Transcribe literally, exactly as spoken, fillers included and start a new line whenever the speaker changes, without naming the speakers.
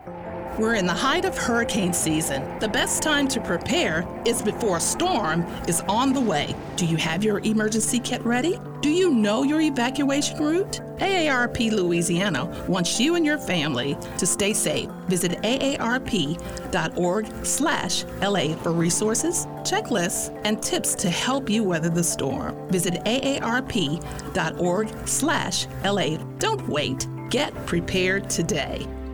We're in the height of hurricane season. The best time to prepare is before a storm is on the way. Do you have your emergency kit ready? Do you know your evacuation route? A A R P Louisiana wants you and your family to stay safe. Visit A A R P dot org slash L A for resources, checklists, and tips to help you weather the storm. Visit A A R P dot org slash L A. Don't wait. Get prepared today.